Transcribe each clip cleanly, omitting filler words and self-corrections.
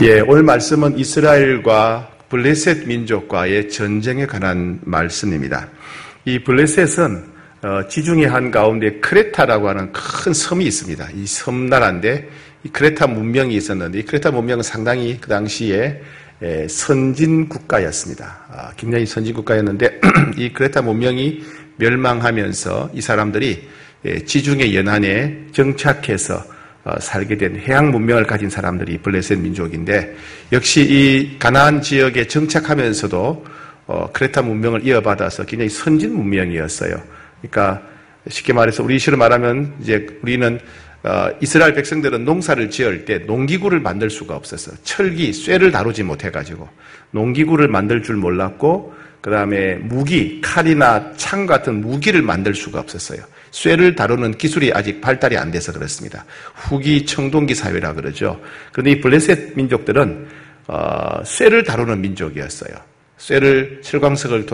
예, 오늘 말씀은 이스라엘과 블레셋 민족과의 전쟁에 관한 말씀입니다. 이 블레셋은 지중해 한가운데 크레타라고 하는 큰 섬이 있습니다. 이 섬나라인데 이 크레타 문명이 있었는데 이 크레타 문명은 상당히 그 당시에 선진 국가였습니다. 굉장히 선진 국가였는데 이 크레타 문명이 멸망하면서 이 사람들이 지중해 연안에 정착해서 살게 된 해양 문명을 가진 사람들이 블레셋 민족인데 역시 이 가나안 지역에 정착하면서도 크레타 문명을 이어받아서 굉장히 선진 문명이었어요. 그러니까 쉽게 말해서 우리 식으로 말하면 이제 우리는 이스라엘 백성들은 농사를 지을 때 농기구를 만들 수가 없었어요. 철기, 쇠를 다루지 못해가지고 농기구를 만들 줄 몰랐고 그 다음에 무기, 칼이나 창 같은 무기를 만들 수가 없었어요. 쇠를 다루는 기술이 아직 발달이 안 돼서 그렇습니다. 후기 청동기 사회라 그러죠. 그런데 이 블레셋 민족들은 쇠를 다루는 민족이었어요. 철광석을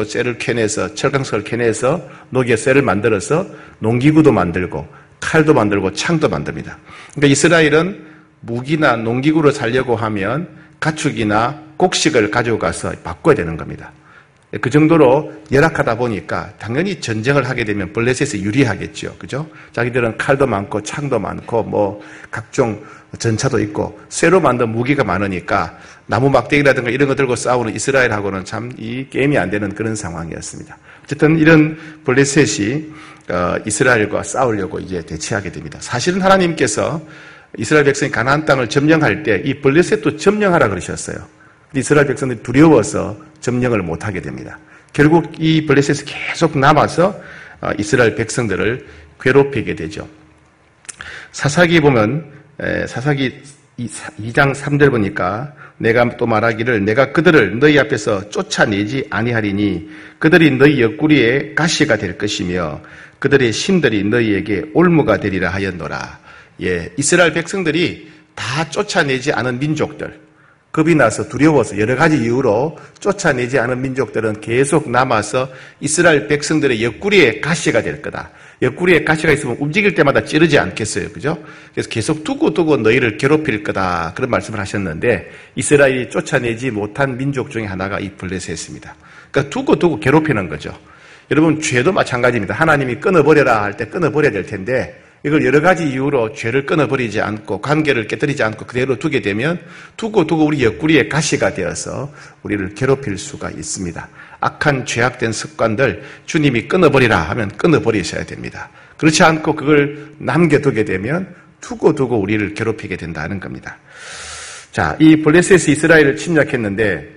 캐내서 녹여 쇠를 만들어서 농기구도 만들고 칼도 만들고 창도 만듭니다. 그러니까 이스라엘은 무기나 농기구를 살려고 하면 가축이나 곡식을 가져가서 바꿔야 되는 겁니다. 그 정도로 열악하다 보니까 당연히 전쟁을 하게 되면 블레셋이 유리하겠죠. 그죠? 자기들은 칼도 많고 창도 많고 뭐 각종 전차도 있고 쇠로 만든 무기가 많으니까 나무 막대기라든가 이런 거 들고 싸우는 이스라엘하고는 참 이 게임이 안 되는 그런 상황이었습니다. 어쨌든 이런 블레셋이 이스라엘과 싸우려고 이제 대치하게 됩니다. 사실은 하나님께서 이스라엘 백성이 가나안 땅을 점령할 때 이 블레셋도 점령하라 그러셨어요. 이스라엘 백성들이 두려워서 점령을 못하게 됩니다. 결국 이 블레셋이 계속 남아서 이스라엘 백성들을 괴롭히게 되죠. 사사기 보면 사사기 2장 3절 보니까 내가 또 말하기를 내가 그들을 너희 앞에서 쫓아내지 아니하리니 그들이 너희 옆구리에 가시가 될 것이며 그들의 신들이 너희에게 올무가 되리라 하였노라. 예, 이스라엘 백성들이 다 쫓아내지 않은 민족들, 겁이 나서 두려워서 여러 가지 이유로 쫓아내지 않은 민족들은 계속 남아서 이스라엘 백성들의 옆구리에 가시가 될 거다. 옆구리에 가시가 있으면 움직일 때마다 찌르지 않겠어요. 그죠? 그래서 계속 두고 너희를 괴롭힐 거다. 그런 말씀을 하셨는데 이스라엘이 쫓아내지 못한 민족 중에 하나가 이 블레셋입니다. 그러니까 두고 괴롭히는 거죠. 여러분 죄도 마찬가지입니다. 하나님이 끊어버려라 할 때 끊어버려야 될 텐데 이걸 여러 가지 이유로 죄를 끊어버리지 않고 관계를 깨뜨리지 않고 그대로 두게 되면 두고 우리 옆구리에 가시가 되어서 우리를 괴롭힐 수가 있습니다. 악한 죄악된 습관들 주님이 끊어버리라 하면 끊어버리셔야 됩니다. 그렇지 않고 그걸 남겨두게 되면 두고 우리를 괴롭히게 된다는 겁니다. 자, 이 블레셋이 이스라엘을 침략했는데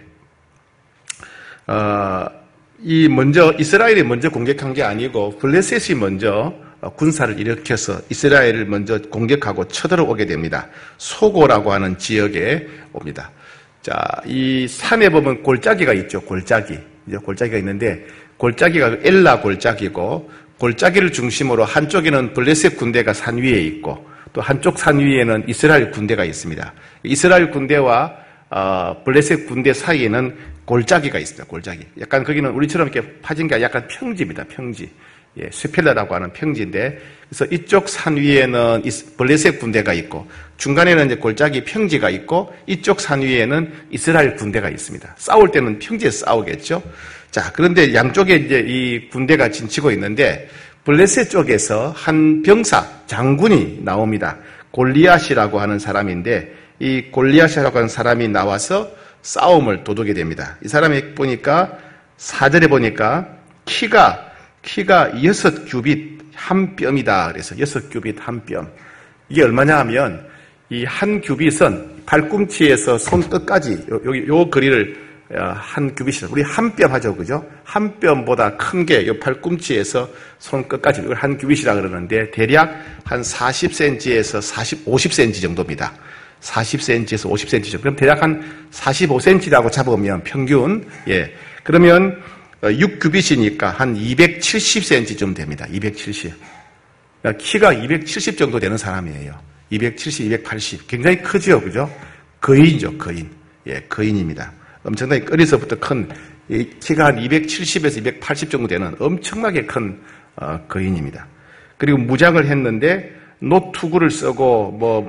이스라엘이 먼저 공격한 게 아니고 블레셋이 먼저 군사를 일으켜서 이스라엘을 먼저 공격하고 쳐들어오게 됩니다. 소고라고 하는 지역에 옵니다. 자, 이 산에 보면 골짜기가 있죠. 골짜기가 있는데 골짜기가 엘라 골짜기고 골짜기를 중심으로 한쪽에는 블레셋 군대가 산 위에 있고 또 한쪽 산 위에는 이스라엘 군대가 있습니다. 이스라엘 군대와 블레셋 군대 사이에는 골짜기가 있습니다. 골짜기. 약간 거기는 우리처럼 이렇게 파진 게 약간 평지입니다. 평지. 예, 스펠라라고 하는 평지인데, 그래서 이쪽 산 위에는 블레셋 군대가 있고, 중간에는 이제 골짜기 평지가 있고, 이쪽 산 위에는 이스라엘 군대가 있습니다. 싸울 때는 평지에서 싸우겠죠? 자, 그런데 양쪽에 이제 이 군대가 진치고 있는데, 블레셋 쪽에서 한 병사, 장군이 나옵니다. 골리앗이라고 하는 사람인데, 이 골리앗이라고 하는 사람이 나와서 싸움을 도두게 됩니다. 이 사람이 보니까, 4절에 보니까, 키가 6규빗 한 뼘이다. 그래서 6규빗 한 뼘. 이게 얼마냐 하면 이 한 규빗은 발꿈치에서 손끝까지 요 거리를 한 규빗이다. 우리 한 뼘 하죠. 그죠? 한 뼘보다 큰 게 요 발꿈치에서 손끝까지 이걸 한 규빗이라 그러는데 대략 한 40cm에서 50cm 정도입니다. 40cm에서 50cm 정도. 그럼 대략 한 45cm라고 잡으면 평균, 예. 그러면 6규빗이니까 한 270cm쯤 됩니다. 270. 그러니까 키가 270 정도 되는 사람이에요. 270, 280. 굉장히 크죠, 그죠? 거인이죠, 거인. 예, 거인입니다. 엄청나게 어려서부터 큰, 키가 한 270에서 280 정도 되는 엄청나게 큰, 거인입니다. 그리고 무장을 했는데, 노투구를 쓰고,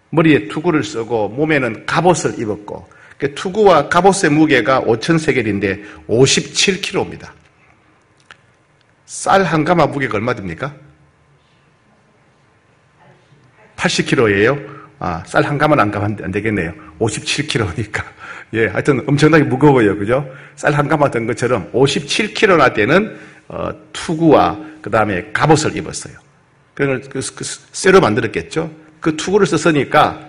머리에 투구를 쓰고 몸에는 갑옷을 입었고 투구와 갑옷의 무게가 5,000세겔인데 57kg입니다. 쌀 한 가마 무게가 얼마 됩니까? 80kg예요? 쌀 한 가마는 안 되겠네요. 57kg니까. 예, 하여튼 엄청나게 무거워요. 그죠? 쌀 한 가마 든 것처럼 57kg나 되는 투구와 그 다음에 갑옷을 입었어요. 그걸 쇠로 만들었겠죠? 그 투구를 썼으니까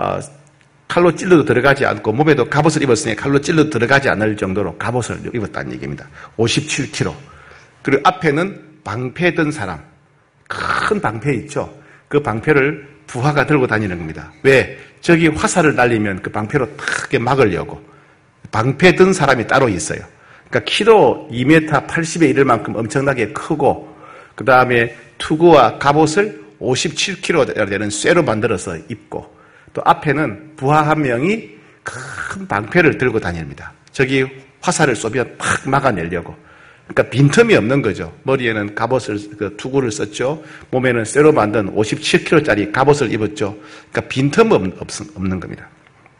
칼로 찔러도 들어가지 않고 몸에도 갑옷을 입었으니 칼로 찔러도 들어가지 않을 정도로 갑옷을 입었다는 얘기입니다. 57kg. 그리고 앞에는 방패 든 사람. 큰 방패 있죠? 그 방패를 부하가 들고 다니는 겁니다. 왜? 저기 화살을 날리면 그 방패로 크게 막으려고. 방패 든 사람이 따로 있어요. 그러니까 키도 2m 80에 이를 만큼 엄청나게 크고 그 다음에 투구와 갑옷을 57kg 되는 쇠로 만들어서 입고 또 앞에는 부하 한 명이 큰 방패를 들고 다닙니다. 저기 화살을 쏘면 팍 막아내려고. 그러니까 빈틈이 없는 거죠. 머리에는 갑옷을, 투구를 썼죠. 몸에는 쇠로 만든 57kg짜리 갑옷을 입었죠. 그러니까 빈틈 없는 겁니다.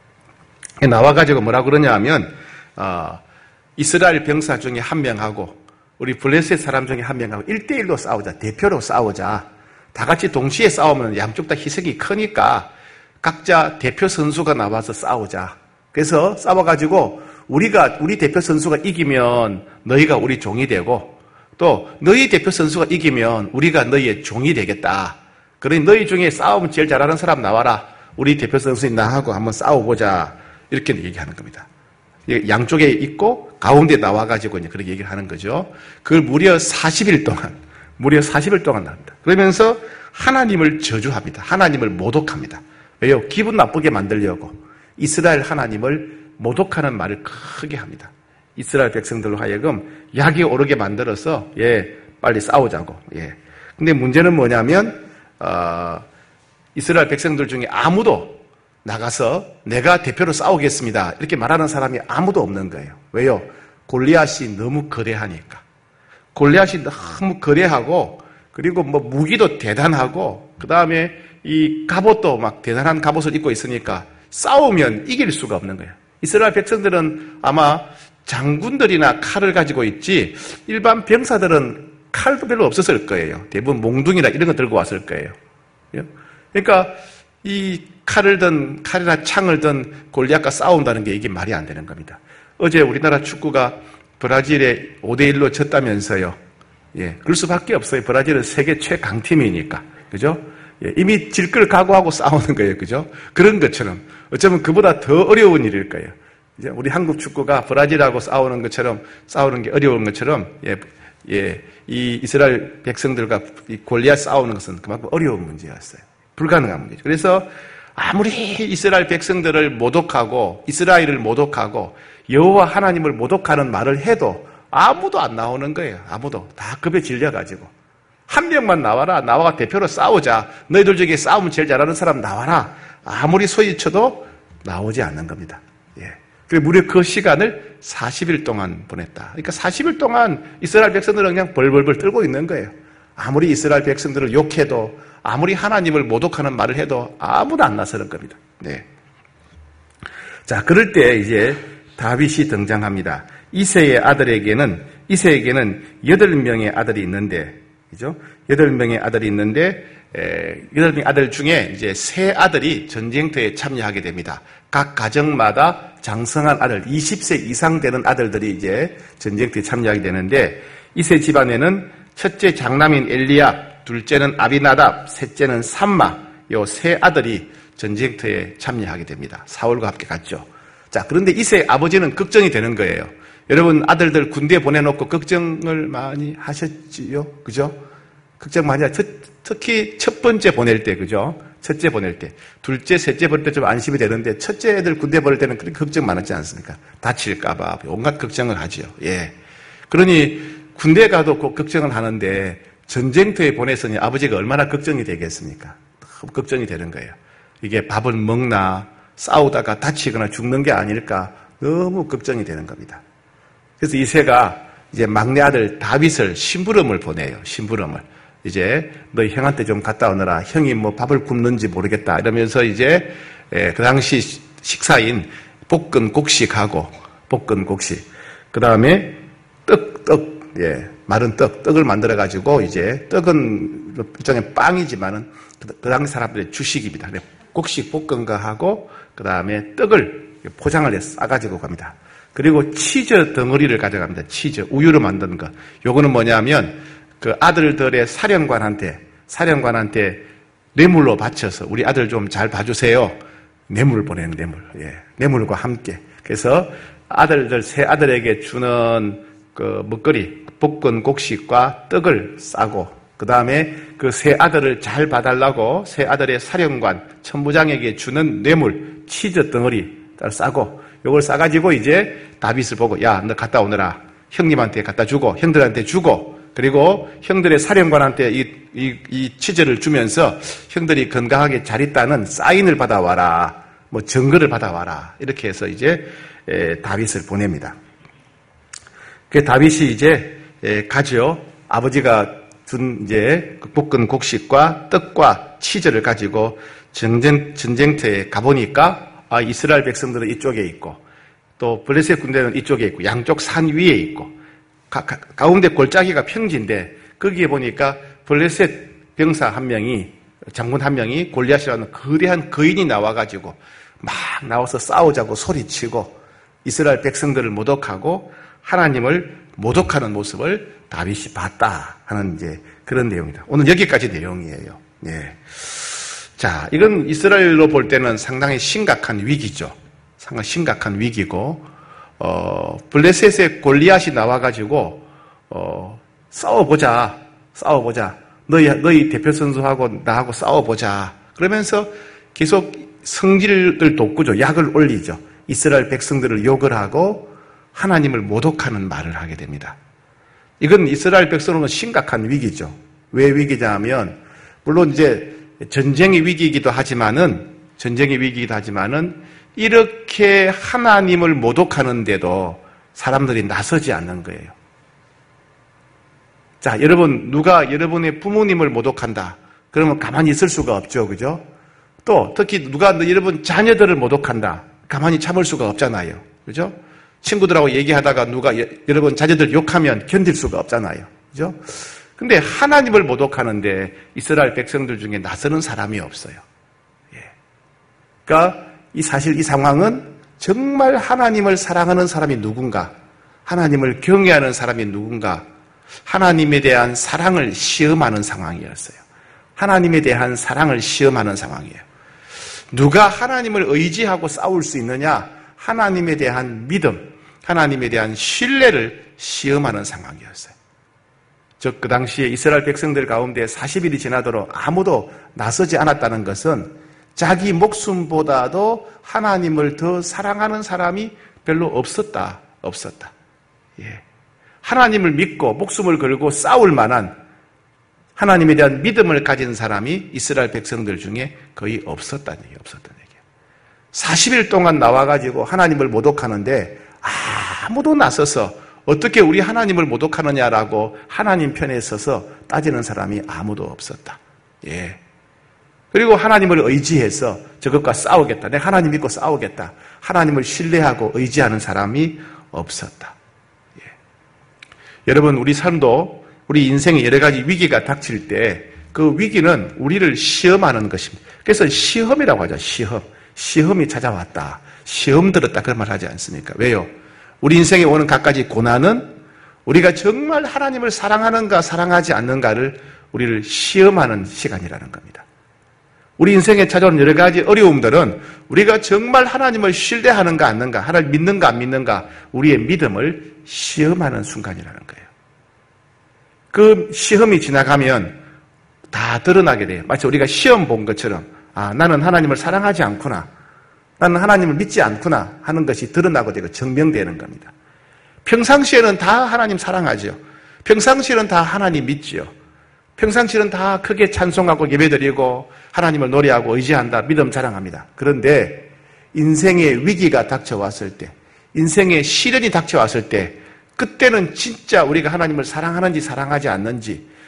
나와가지고 뭐라 그러냐 하면, 이스라엘 병사 중에 한 명하고, 우리 블레셋 사람 중에 한 명하고 1대1로 싸우자. 대표로 싸우자. 다 같이 동시에 싸우면 양쪽 다 희생이 크니까 각자 대표 선수가 나와서 싸우자. 그래서 싸워가지고 우리 대표 선수가 이기면 너희가 우리 종이 되고 또 너희 대표 선수가 이기면 우리가 너희의 종이 되겠다. 그러니 너희 중에 싸움 제일 잘하는 사람 나와라. 우리 대표 선수인 나하고 한번 싸워보자. 이렇게 얘기하는 겁니다. 양쪽에 있고 가운데 나와가지고 그렇게 얘기를 하는 거죠. 그걸 무려 40일 동안 합니다. 그러면서 하나님을 저주합니다. 하나님을 모독합니다. 왜요? 기분 나쁘게 만들려고 이스라엘 하나님을 모독하는 말을 크게 합니다. 이스라엘 백성들로 하여금 약이 오르게 만들어서 빨리 싸우자고. 근데 문제는 뭐냐면 이스라엘 백성들 중에 아무도 나가서 내가 대표로 싸우겠습니다. 이렇게 말하는 사람이 아무도 없는 거예요. 왜요? 골리앗이 너무 거대하니까. 골리앗이 너무 거대하고 그리고 무기도 대단하고 그 다음에 이 갑옷도 막 대단한 갑옷을 입고 있으니까 싸우면 이길 수가 없는 거예요. 이스라엘 백성들은 아마 장군들이나 칼을 가지고 있지 일반 병사들은 칼도 별로 없었을 거예요. 대부분 몽둥이나 이런 거 들고 왔을 거예요. 그러니까 이 칼이나 창을 든 골리앗과 싸운다는 게 이게 말이 안 되는 겁니다. 어제 우리나라 축구가 브라질에 5대1로 졌다면서요. 그럴 수밖에 없어요. 브라질은 세계 최강팀이니까. 그죠? 이미 질 걸 각오하고 싸우는 거예요. 그죠? 그런 것처럼. 어쩌면 그보다 더 어려운 일일 거예요. 이제 우리 한국 축구가 브라질하고 싸우는 게 어려운 것처럼, 이 이스라엘 백성들과 이 골리앗 싸우는 것은 그만큼 어려운 문제였어요. 불가능한 문제죠. 그래서 아무리 이스라엘 백성들을 모독하고, 이스라엘을 모독하고, 여호와 하나님을 모독하는 말을 해도 아무도 안 나오는 거예요. 아무도. 다 급에 질려가지고. 한 명만 나와라. 나와 대표로 싸우자. 너희들 중에 싸움 제일 잘하는 사람 나와라. 아무리 소리쳐도 나오지 않는 겁니다. 그리고 무려 그 시간을 40일 동안 보냈다. 그러니까 40일 동안 이스라엘 백성들은 그냥 벌벌벌 떨고 있는 거예요. 아무리 이스라엘 백성들을 욕해도 아무리 하나님을 모독하는 말을 해도 아무도 안 나서는 겁니다. 자, 그럴 때 이제 다윗이 등장합니다. 이새에게는 8명의 아들이 있는데, 그죠? 8명의 아들이 있는데, 8명의 아들 중에 이제 3아들이 전쟁터에 참여하게 됩니다. 각 가정마다 장성한 아들, 20세 이상 되는 아들들이 이제 전쟁터에 참여하게 되는데, 이새 집안에는 첫째 장남인 엘리압, 둘째는 아비나답, 셋째는 삼마, 요 3아들이 전쟁터에 참여하게 됩니다. 사울과 함께 갔죠. 자, 그런데 이새 아버지는 걱정이 되는 거예요. 여러분, 아들들 군대에 보내놓고 걱정을 많이 하셨지요? 그죠? 걱정 많이 하죠. 특히 첫 번째 보낼 때, 그죠? 첫째 보낼 때. 둘째, 셋째 보낼 때 좀 안심이 되는데, 첫째 애들 군대 보낼 때는 그렇게 걱정 많았지 않습니까? 다칠까봐, 온갖 걱정을 하죠. 그러니, 군대 가도 꼭 걱정을 하는데, 전쟁터에 보냈으니 아버지가 얼마나 걱정이 되겠습니까? 너무 걱정이 되는 거예요. 이게 밥을 먹나, 싸우다가 다치거나 죽는 게 아닐까, 너무 걱정이 되는 겁니다. 그래서 이새가 이제 막내 아들 다윗을 심부름을 보내요. 심부름을. 이제 너희 형한테 좀 갔다 오너라. 형이 뭐 밥을 굽는지 모르겠다. 이러면서 이제 그 당시 식사인 볶은 곡식하고 볶은 곡식. 그 다음에 마른 떡을 만들어가지고 이제 떡은 일종의 빵이지만은 그 당시 사람들의 주식입니다. 곡식 볶은 거 하고 그 다음에 떡을 포장을 해서 싸가지고 갑니다. 그리고 치즈 덩어리를 가져갑니다. 치즈, 우유로 만든 거. 요거는 뭐냐면 그 아들들의 사령관한테 뇌물로 바쳐서 우리 아들 좀 잘 봐주세요. 뇌물 보내는 뇌물. 뇌물과 함께. 그래서 세 아들에게 주는 그 먹거리, 볶은 곡식과 떡을 싸고, 그 다음에 그 세 아들을 잘 봐달라고 세 아들의 사령관, 천부장에게 주는 뇌물, 치즈 덩어리 싸고, 요걸 싸가지고 이제 다윗을 보고, 야, 너 갔다 오너라. 형님한테 갖다 주고, 형들한테 주고, 그리고 형들의 사령관한테 이 치즈를 주면서 형들이 건강하게 잘 있다는 사인을 받아와라. 뭐 증거를 받아와라. 이렇게 해서 이제 다윗을 보냅니다. 그 다윗이 이제 가죠. 아버지가 준 이제 볶은 곡식과 떡과 치즈를 가지고 전쟁터에 가보니까 이스라엘 백성들은 이쪽에 있고 또 블레셋 군대는 이쪽에 있고 양쪽 산 위에 있고 가운데 골짜기가 평지인데 거기에 보니까 블레셋 병사 한 명이 장군 한 명이 골리앗이라는 거대한 거인이 나와가지고 막 나와서 싸우자고 소리치고 이스라엘 백성들을 모독하고 하나님을 모독하는 모습을 다윗이 봤다 하는 이제 그런 내용입니다. 오늘 여기까지 내용이에요. 자, 이건 이스라엘로 볼 때는 상당히 심각한 위기죠. 상당히 심각한 위기고, 블레셋의 골리앗이 나와가지고, 싸워보자. 너희 대표 선수하고 나하고 싸워보자. 그러면서 계속 성질을 돋구죠. 약을 올리죠. 이스라엘 백성들을 욕을 하고 하나님을 모독하는 말을 하게 됩니다. 이건 이스라엘 백성으로는 심각한 위기죠. 왜 위기냐 하면, 물론 이제 전쟁의 위기이기도 하지만은, 이렇게 하나님을 모독하는데도 사람들이 나서지 않는 거예요. 자, 여러분, 누가 여러분의 부모님을 모독한다. 그러면 가만히 있을 수가 없죠. 그죠? 또, 특히 누가 여러분 자녀들을 모독한다. 가만히 참을 수가 없잖아요. 그죠? 친구들하고 얘기하다가 누가 여러분 자녀들 욕하면 견딜 수가 없잖아요. 그죠? 근데 하나님을 모독하는데 이스라엘 백성들 중에 나서는 사람이 없어요. 그러니까 사실 이 상황은 정말 하나님을 사랑하는 사람이 누군가, 하나님을 경외하는 사람이 누군가, 하나님에 대한 사랑을 시험하는 상황이었어요. 하나님에 대한 사랑을 시험하는 상황이에요. 누가 하나님을 의지하고 싸울 수 있느냐? 하나님에 대한 믿음, 하나님에 대한 신뢰를 시험하는 상황이었어요. 즉, 그 당시에 이스라엘 백성들 가운데 40일이 지나도록 아무도 나서지 않았다는 것은 자기 목숨보다도 하나님을 더 사랑하는 사람이 별로 없었다. 하나님을 믿고 목숨을 걸고 싸울 만한 하나님에 대한 믿음을 가진 사람이 이스라엘 백성들 중에 거의 없었다는 얘기예요. 40일 동안 나와가지고 하나님을 모독하는데 아무도 나서서 어떻게 우리 하나님을 모독하느냐라고 하나님 편에 서서 따지는 사람이 아무도 없었다. 그리고 하나님을 의지해서 저것과 싸우겠다. 내가 하나님 믿고 싸우겠다. 하나님을 신뢰하고 의지하는 사람이 없었다. 여러분, 우리 삶도 우리 인생에 여러 가지 위기가 닥칠 때 그 위기는 우리를 시험하는 것입니다. 그래서 시험이라고 하죠. 시험이 찾아왔다. 시험 들었다. 그런 말 하지 않습니까? 왜요? 우리 인생에 오는 갖가지 고난은 우리가 정말 하나님을 사랑하는가 사랑하지 않는가를 우리를 시험하는 시간이라는 겁니다. 우리 인생에 찾아오는 여러 가지 어려움들은 우리가 정말 하나님을 신뢰하는가 않는가, 하나님을 믿는가 안 믿는가, 우리의 믿음을 시험하는 순간이라는 거예요. 그 시험이 지나가면 다 드러나게 돼요. 마치 우리가 시험 본 것처럼 나는 하나님을 사랑하지 않구나, 나는 하나님을 믿지 않구나 하는 것이 드러나고 되고 증명되는 겁니다. 평상시에는 다 하나님 사랑하죠. 평상시에는 다 하나님 믿지요. 평상시에는 다 크게 찬송하고 예배드리고 하나님을 노래하고 의지한다, 믿음 자랑합니다. 그런데 인생의 위기가 닥쳐왔을 때, 인생의 시련이 닥쳐왔을 때, 그때는 진짜 우리가 하나님을 사랑하는지 사랑하지 않는지,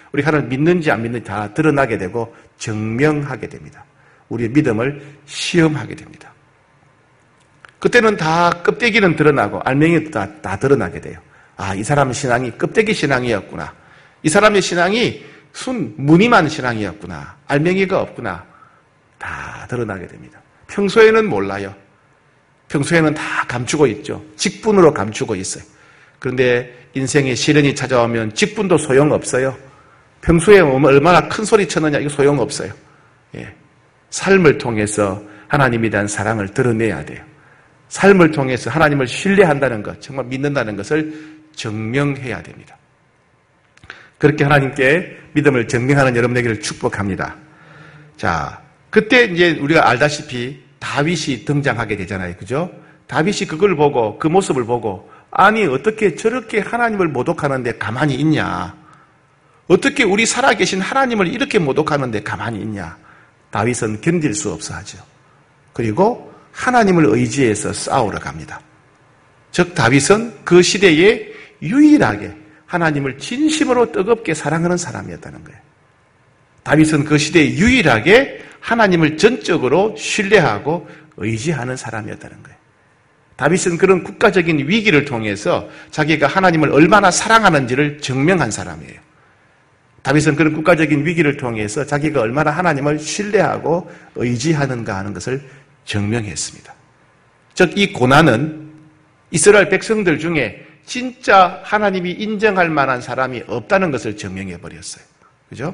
우리 하나님을 믿는지 안 믿는지 다 드러나게 되고 증명하게 됩니다. 우리의 믿음을 시험하게 됩니다. 그때는 다 껍데기는 드러나고 알맹이도 다 드러나게 돼요. 아, 이 사람의 신앙이 껍데기 신앙이었구나. 이 사람의 신앙이 무늬만 신앙이었구나. 알맹이가 없구나. 다 드러나게 됩니다. 평소에는 몰라요. 평소에는 다 감추고 있죠. 직분으로 감추고 있어요. 그런데 인생의 시련이 찾아오면 직분도 소용없어요. 평소에 얼마나 큰 소리 쳤느냐 이거 소용없어요. 예. 삶을 통해서 하나님에 대한 사랑을 드러내야 돼요. 삶을 통해서 하나님을 신뢰한다는 것, 정말 믿는다는 것을 증명해야 됩니다. 그렇게 하나님께 믿음을 증명하는 여러분에게를 축복합니다. 자, 그때 이제 우리가 알다시피 다윗이 등장하게 되잖아요. 그죠? 다윗이 그걸 보고, 그 모습을 보고, 아니, 어떻게 저렇게 하나님을 모독하는데 가만히 있냐? 어떻게 우리 살아계신 하나님을 이렇게 모독하는데 가만히 있냐? 다윗은 견딜 수 없어 하죠. 그리고 하나님을 의지해서 싸우러 갑니다. 즉, 다윗은 그 시대에 유일하게 하나님을 진심으로 뜨겁게 사랑하는 사람이었다는 거예요. 다윗은 그 시대에 유일하게 하나님을 전적으로 신뢰하고 의지하는 사람이었다는 거예요. 다윗은 그런 국가적인 위기를 통해서 자기가 하나님을 얼마나 사랑하는지를 증명한 사람이에요. 다윗은 그런 국가적인 위기를 통해서 자기가 얼마나 하나님을 신뢰하고 의지하는가 하는 것을 증명했습니다. 즉, 이 고난은 이스라엘 백성들 중에 진짜 하나님이 인정할 만한 사람이 없다는 것을 증명해 버렸어요. 그죠?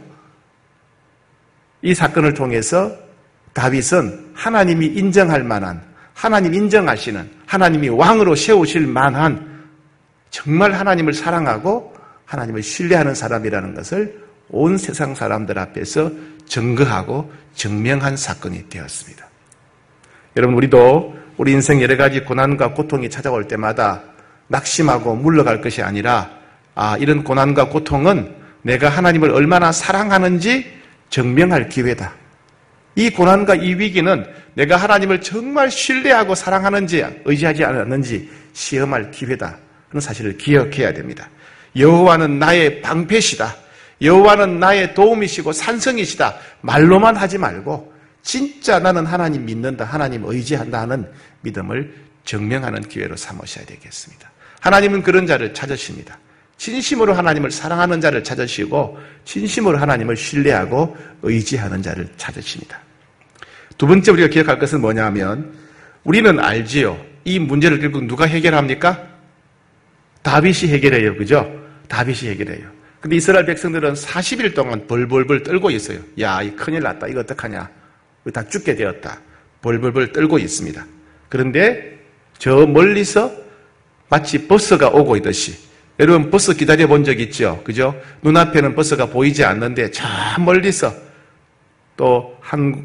이 사건을 통해서 다윗은 하나님이 인정할 만한, 하나님 인정하시는, 하나님이 왕으로 세우실 만한 정말 하나님을 사랑하고 하나님을 신뢰하는 사람이라는 것을 온 세상 사람들 앞에서 증거하고 증명한 사건이 되었습니다. 여러분, 우리도 우리 인생 여러 가지 고난과 고통이 찾아올 때마다 낙심하고 물러갈 것이 아니라, 이런 고난과 고통은 내가 하나님을 얼마나 사랑하는지 증명할 기회다. 이 고난과 이 위기는 내가 하나님을 정말 신뢰하고 사랑하는지 의지하지 않았는지 시험할 기회다 하는 사실을 기억해야 됩니다. 여호와는 나의 방패시다. 여호와는 나의 도움이시고 산성이시다. 말로만 하지 말고 진짜 나는 하나님 믿는다, 하나님 의지한다 하는 믿음을 증명하는 기회로 삼으셔야 되겠습니다. 하나님은 그런 자를 찾으십니다. 진심으로 하나님을 사랑하는 자를 찾으시고 진심으로 하나님을 신뢰하고 의지하는 자를 찾으십니다. 두 번째 우리가 기억할 것은 뭐냐면, 우리는 알지요. 이 문제를 결국 누가 해결합니까? 다윗이 해결해요. 그죠? 다윗이 해결해요. 근데 이스라엘 백성들은 40일 동안 벌벌벌 떨고 있어요. 야, 이 큰일 났다. 이거 어떡하냐. 우리 다 죽게 되었다. 벌벌벌 떨고 있습니다. 그런데 저 멀리서 마치 버스가 오고 있듯이, 여러분 버스 기다려 본 적 있죠? 그죠? 눈앞에는 버스가 보이지 않는데 저 멀리서 또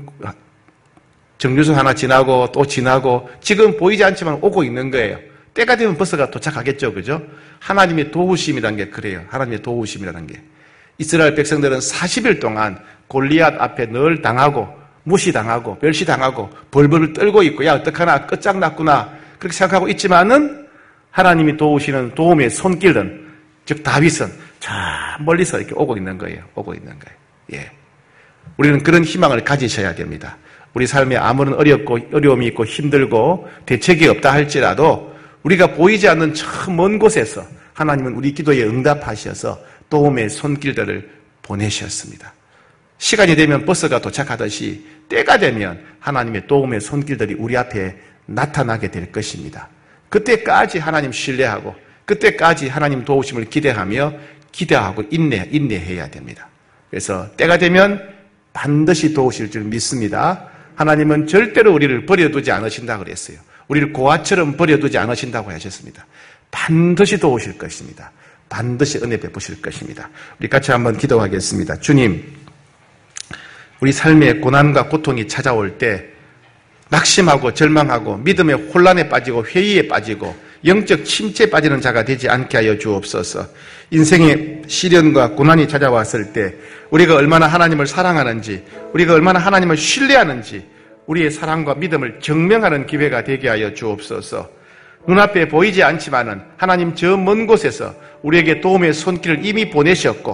정류소 하나 지나고 또 지나고 지금 보이지 않지만 오고 있는 거예요. 때가 되면 버스가 도착하겠죠. 그죠? 하나님의 도우심이라는 게 그래요. 하나님의 도우심이라는 게. 이스라엘 백성들은 40일 동안 골리앗 앞에 늘 당하고 무시당하고 멸시당하고 벌벌 떨고 있고, 야 어떡하나 끝장났구나 그렇게 생각하고 있지만은 하나님이 도우시는 도움의 손길은, 즉 다윗은 저 멀리서 이렇게 오고 있는 거예요. 오고 있는 거예요. 예. 우리는 그런 희망을 가지셔야 됩니다. 우리 삶에 아무런 어려움이 있고 힘들고 대책이 없다 할지라도 우리가 보이지 않는 저 먼 곳에서 하나님은 우리 기도에 응답하셔서 도움의 손길들을 보내셨습니다. 시간이 되면 버스가 도착하듯이 때가 되면 하나님의 도움의 손길들이 우리 앞에 나타나게 될 것입니다. 그때까지 하나님 신뢰하고 그때까지 하나님 도우심을 기대하고 인내해야 됩니다. 그래서 때가 되면 반드시 도우실 줄 믿습니다. 하나님은 절대로 우리를 버려두지 않으신다고 그랬어요. 우리를 고아처럼 버려두지 않으신다고 하셨습니다. 반드시 도우실 것입니다. 반드시 은혜 베푸실 것입니다. 우리 같이 한번 기도하겠습니다. 주님, 우리 삶에 고난과 고통이 찾아올 때 낙심하고 절망하고 믿음의 혼란에 빠지고 회의에 빠지고 영적 침체에 빠지는 자가 되지 않게 하여 주옵소서. 인생의 시련과 고난이 찾아왔을 때 우리가 얼마나 하나님을 사랑하는지, 우리가 얼마나 하나님을 신뢰하는지 우리의 사랑과 믿음을 증명하는 기회가 되게 하여 주옵소서. 눈앞에 보이지 않지만은 하나님 저 먼 곳에서 우리에게 도움의 손길을 이미 보내셨고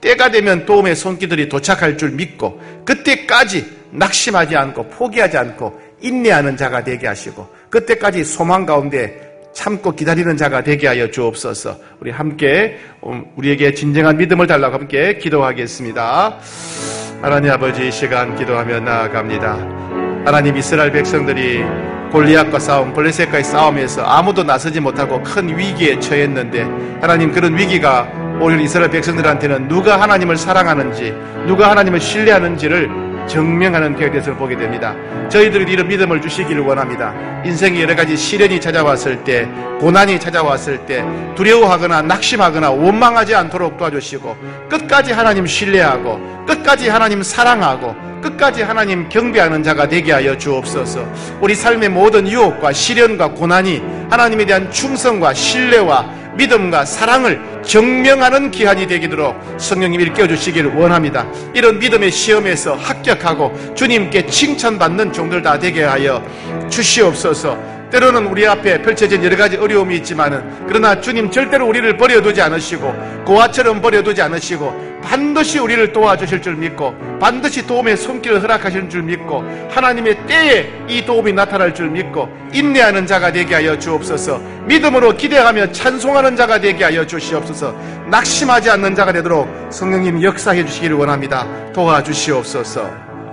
때가 되면 도움의 손길들이 도착할 줄 믿고 그때까지 낙심하지 않고 포기하지 않고 인내하는 자가 되게 하시고 그때까지 소망 가운데 참고 기다리는 자가 되게 하여 주옵소서. 우리 함께 우리에게 진정한 믿음을 달라고 함께 기도하겠습니다. 하나님 아버지, 이 시간 기도하며 나아갑니다. 하나님, 이스라엘 백성들이 골리앗과 싸움, 블레셋과의 싸움에서 아무도 나서지 못하고 큰 위기에 처했는데 하나님, 그런 위기가 오늘 이스라엘 백성들한테는 누가 하나님을 사랑하는지, 누가 하나님을 신뢰하는지를 증명하는 계획에서 보게 됩니다. 저희들이 이런 믿음을 주시기를 원합니다. 인생에 여러 가지 시련이 찾아왔을 때, 고난이 찾아왔을 때 두려워하거나 낙심하거나 원망하지 않도록 도와주시고 끝까지 하나님 신뢰하고 끝까지 하나님 사랑하고 끝까지 하나님 경배하는 자가 되게 하여 주옵소서. 우리 삶의 모든 유혹과 시련과 고난이 하나님에 대한 충성과 신뢰와 믿음과 사랑을 증명하는 기한이 되도록 성령님 일깨워주시기를 원합니다. 이런 믿음의 시험에서 합격하고 주님께 칭찬받는 종들 다 되게 하여 주시옵소서. 때로는 우리 앞에 펼쳐진 여러 가지 어려움이 있지만은 그러나 주님 절대로 우리를 버려두지 않으시고 고아처럼 버려두지 않으시고 반드시 우리를 도와주실 줄 믿고 반드시 도움의 손길을 허락하실 줄 믿고 하나님의 때에 이 도움이 나타날 줄 믿고 인내하는 자가 되게 하여 주옵소서. 믿음으로 기대하며 찬송하는 자가 되게 하여 주시옵소서. 낙심하지 않는 자가 되도록 성령님 역사해 주시기를 원합니다. 도와주시옵소서.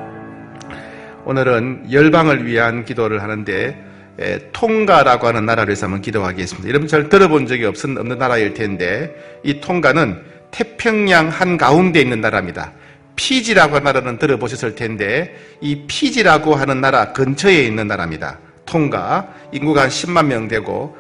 오늘은 열방을 위한 기도를 하는데 통가라고 하는 나라를 위해서 한번 기도하겠습니다. 여러분 잘 들어본 적이 없는 나라일 텐데 이 통가는 태평양 한가운데 있는 나라입니다. 피지라고 하는 나라는 들어보셨을 텐데 이 피지라고 하는 나라 근처에 있는 나라입니다. 통가, 인구가 한 10만 명 되고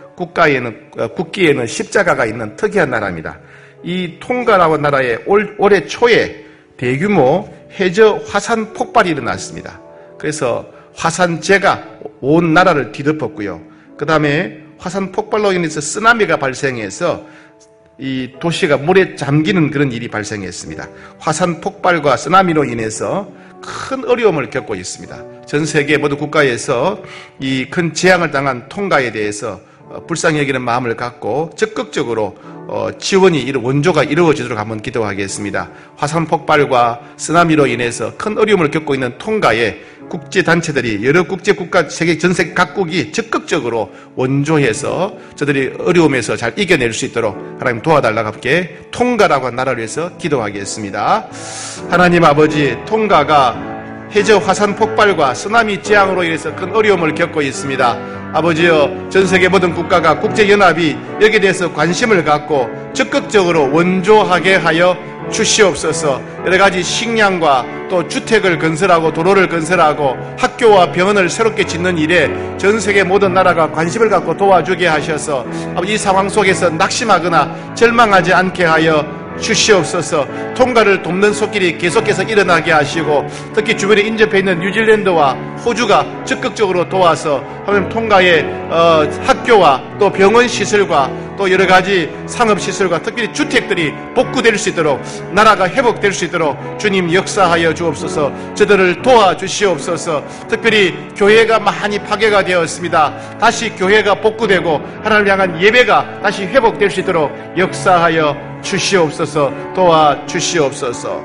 국기에는 십자가가 있는 특이한 나라입니다. 이 통가라고 하는 나라에 올해 초에 대규모 해저 화산 폭발이 일어났습니다. 그래서 화산재가 온 나라를 뒤덮었고요. 그 다음에 화산 폭발로 인해서 쓰나미가 발생해서 이 도시가 물에 잠기는 그런 일이 발생했습니다. 화산 폭발과 쓰나미로 인해서 큰 어려움을 겪고 있습니다. 전 세계 모든 국가에서 이 큰 재앙을 당한 통가에 대해서 불쌍히 여기는 마음을 갖고 적극적으로 지원이 원조가 이루어지도록 한번 기도하겠습니다. 화산 폭발과 쓰나미로 인해서 큰 어려움을 겪고 있는 통가에 국제단체들이 여러 국제국가 세계 전세 각국이 적극적으로 원조해서 저들이 어려움에서 잘 이겨낼 수 있도록 하나님 도와달라고 함께 통가라고 한 나라를 위해서 기도하겠습니다. 하나님 아버지, 통가가 해저 화산 폭발과 쓰나미 재앙으로 인해서 큰 어려움을 겪고 있습니다. 아버지여, 전 세계 모든 국가가 국제연합이 여기에 대해서 관심을 갖고 적극적으로 원조하게 하여 주시옵소서. 여러 가지 식량과 또 주택을 건설하고 도로를 건설하고 학교와 병원을 새롭게 짓는 일에 전 세계 모든 나라가 관심을 갖고 도와주게 하셔서 이 상황 속에서 낙심하거나 절망하지 않게 하여 주시옵소서. 통가를 돕는 손길이 계속해서 일어나게 하시고 특히 주변에 인접해 있는 뉴질랜드와 호주가 적극적으로 도와서 하나님 통가의 학교와 또 병원 시설과 또 여러 가지 상업 시설과 특별히 주택들이 복구될 수 있도록 나라가 회복될 수 있도록 주님 역사하여 주옵소서. 저들을 도와주시옵소서. 특별히 교회가 많이 파괴가 되었습니다. 다시 교회가 복구되고 하나님을 향한 예배가 다시 회복될 수 있도록 역사하여 주시옵소서. 도와주시옵소서.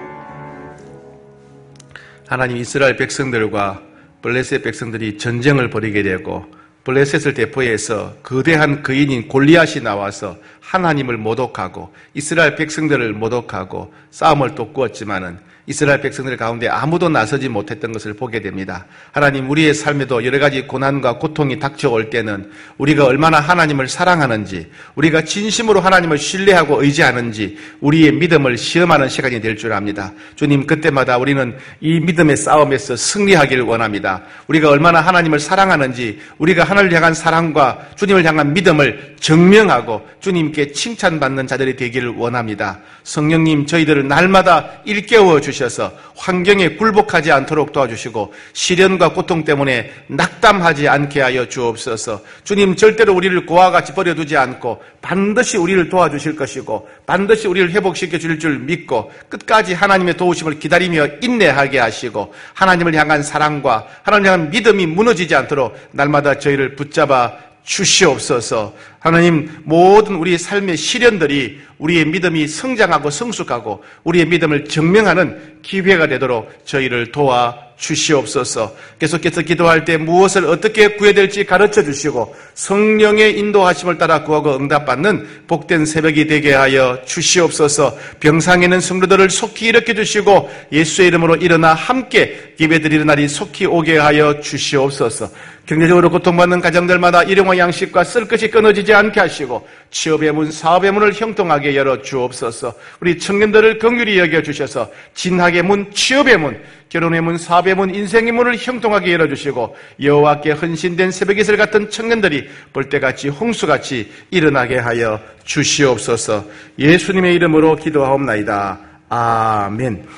하나님, 이스라엘 백성들과 블레셋 백성들이 전쟁을 벌이게 되고 블레셋을 대포해서 거대한 거인인 골리앗이 나와서 하나님을 모독하고 이스라엘 백성들을 모독하고 싸움을 또 꾸었지만은 이스라엘 백성들 가운데 아무도 나서지 못했던 것을 보게 됩니다. 하나님, 우리의 삶에도 여러 가지 고난과 고통이 닥쳐올 때는 우리가 얼마나 하나님을 사랑하는지, 우리가 진심으로 하나님을 신뢰하고 의지하는지 우리의 믿음을 시험하는 시간이 될 줄 압니다. 주님, 그때마다 우리는 이 믿음의 싸움에서 승리하기를 원합니다. 우리가 얼마나 하나님을 사랑하는지, 우리가 하나님을 향한 사랑과 주님을 향한 믿음을 증명하고 주님께 칭찬받는 자들이 되기를 원합니다. 성령님, 저희들을 날마다 일깨워 주셔서 환경에 굴복하지 않도록 도와주시고 시련과 고통 때문에 낙담하지 않게 하여 주옵소서. 주님, 절대로 우리를 고와 같이 버려두지 않고 반드시 우리를 도와주실 것이고 반드시 우리를 회복시켜 주실 줄 믿고 끝까지 하나님의 도우심을 기다리며 인내하게 하시고 하나님을 향한 사랑과 하나님을 향한 믿음이 무너지지 않도록 날마다 저희를 붙잡아 주시옵소서. 하나님, 모든 우리의 삶의 시련들이 우리의 믿음이 성장하고 성숙하고 우리의 믿음을 증명하는 기회가 되도록 저희를 도와 주시옵소서. 계속해서 기도할 때 무엇을 어떻게 구해야 될지 가르쳐 주시고 성령의 인도하심을 따라 구하고 응답받는 복된 새벽이 되게 하여 주시옵소서. 병상에 있는 성도들을 속히 일으켜 주시고 예수의 이름으로 일어나 함께 예배드리는 날이 속히 오게 하여 주시옵소서. 경제적으로 고통받는 가정들마다 일용할 양식과 쓸 것이 끊어지지 않게 하시고 취업의 문, 사업의 문을 형통하게 열어 주옵소서. 우리 청년들을 긍휼히 여겨 주셔서 진학의 문, 취업의 문, 결혼의 문, 사업의 문, 인생의 문을 형통하게 열어주시고 여호와께 헌신된 새벽 이슬 같은 청년들이 벌떼같이 홍수같이 일어나게 하여 주시옵소서. 예수님의 이름으로 기도하옵나이다. 아멘.